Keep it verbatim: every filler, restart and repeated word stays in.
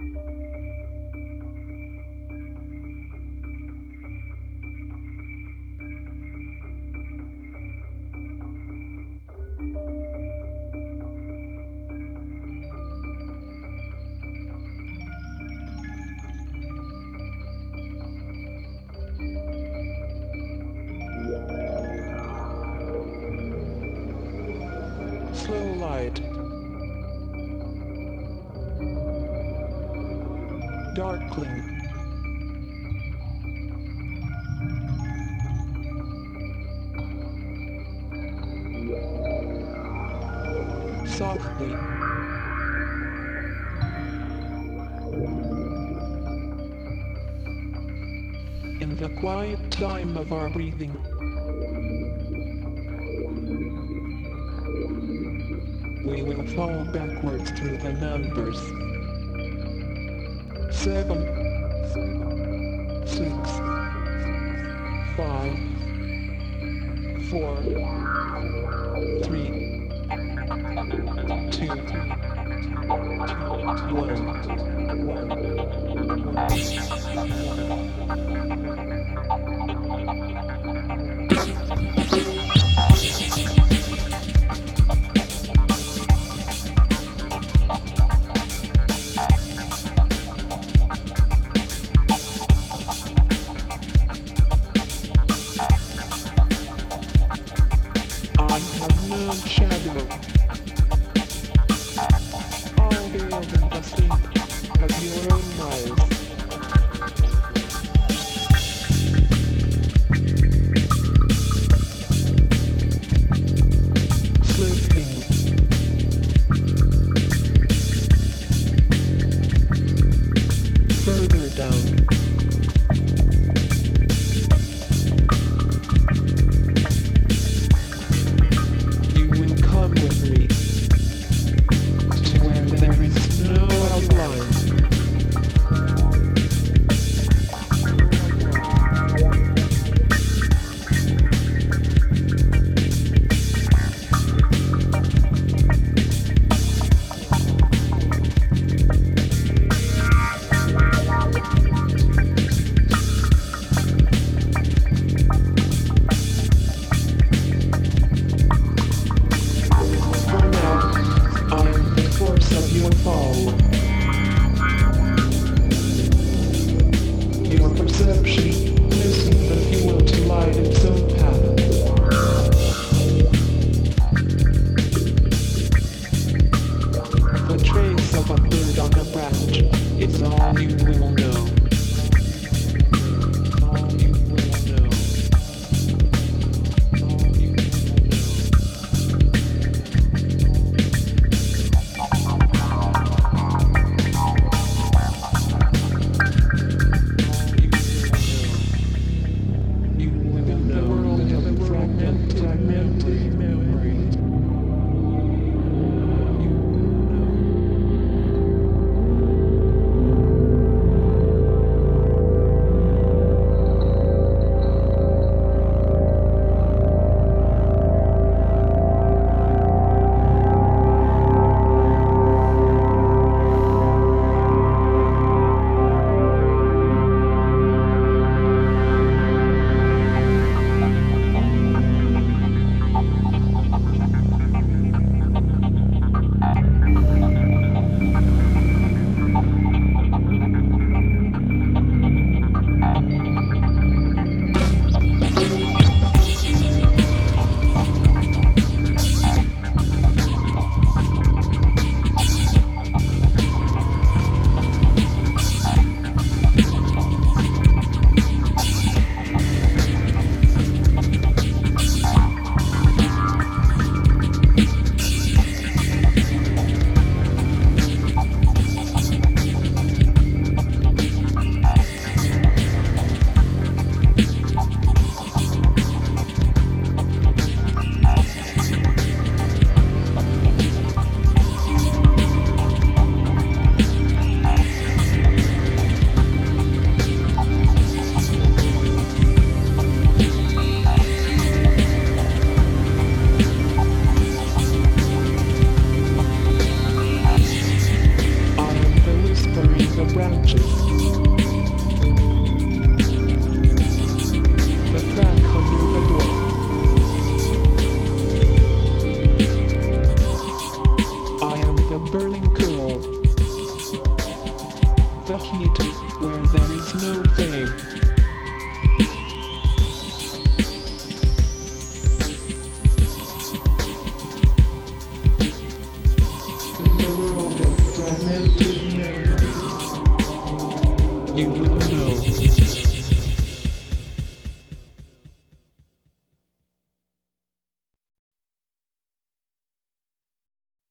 Slow light. Darkling. Softly. In the quiet time of our breathing, we will fall backwards through the numbers. Seven, six, five, four, three, two, I have no shadow. All veiled in the sleep of your own eyes. Sleuthing. Further down. You will come with me to where there is no outline. For now, I am the force of your fall. Your perception isn't the fuel to light its own path. The trace of a bird on a branch is all you will know. All you will know. All you will know. You live in the world of fragmented, fragmented memory. You will know. branches. The crack under the door. I am the burning coal. The heat where there is no flame. In the world of fragmented memory, you will know.